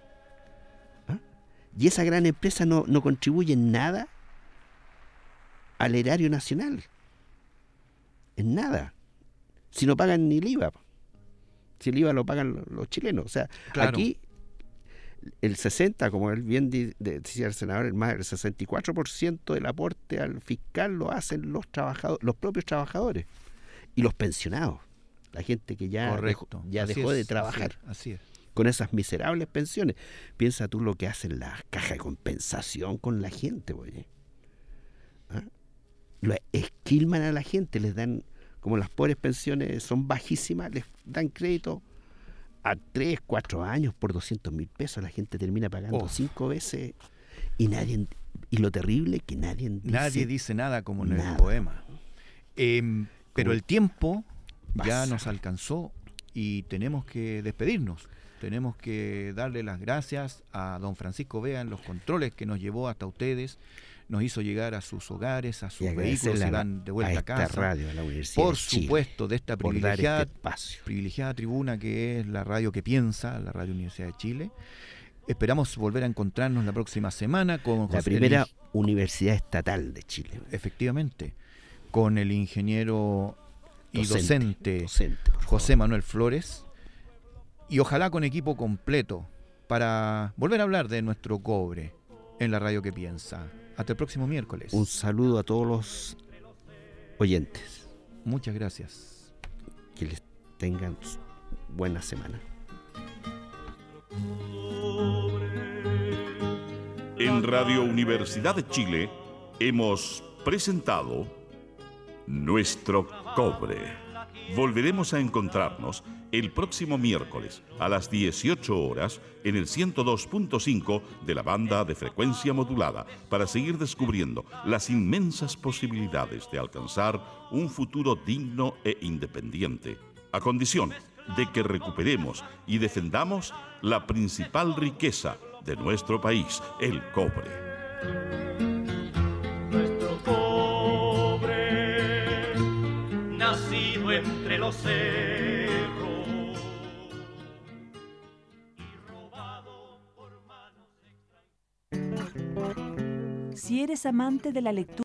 Y esa gran empresa no contribuye en nada al erario nacional. En nada. Si no pagan ni el IVA. Si el IVA lo pagan los chilenos. O sea, claro, aquí el 60%, como él bien decía el senador, el 64% del aporte al fiscal lo hacen los propios trabajadores y los pensionados, la gente que ya dejó de trabajar. Así es. Con esas miserables pensiones. Piensa tú lo que hacen las cajas de compensación con la gente, oye. Lo esquilman a la gente, les dan, como las pobres pensiones son bajísimas, les dan crédito a 3, 4 años por 200.000 pesos. La gente termina pagando 5 veces y lo terrible es que nadie dice nada, como en el poema. Pero el tiempo ya nos alcanzó y tenemos que despedirnos. Tenemos que darle las gracias a don Francisco Vega en los controles, que nos llevó hasta ustedes, nos hizo llegar a sus hogares, a sus vehículos, y van de vuelta a casa. Radio, a la Universidad por de Chile, supuesto, de esta privilegiada tribuna que es la radio que piensa, la Radio Universidad de Chile. Esperamos volver a encontrarnos la próxima semana con la primera universidad estatal de Chile. Efectivamente, con el ingeniero y docente José Manuel Flores, y ojalá con equipo completo para volver a hablar de nuestro cobre en la radio que piensa. Hasta el próximo miércoles. Un saludo a todos los oyentes. Muchas gracias. Que les tengan buena semana. En Radio Universidad de Chile hemos presentado Nuestro Cobre. Volveremos a encontrarnos el próximo miércoles a las 18 horas en el 102.5 de la banda de frecuencia modulada para seguir descubriendo las inmensas posibilidades de alcanzar un futuro digno e independiente, a condición de que recuperemos y defendamos la principal riqueza de nuestro país, el cobre. Nuestro cobre, nacido entre los cerros y robado por manos extranjeras. Si eres amante de la lectura,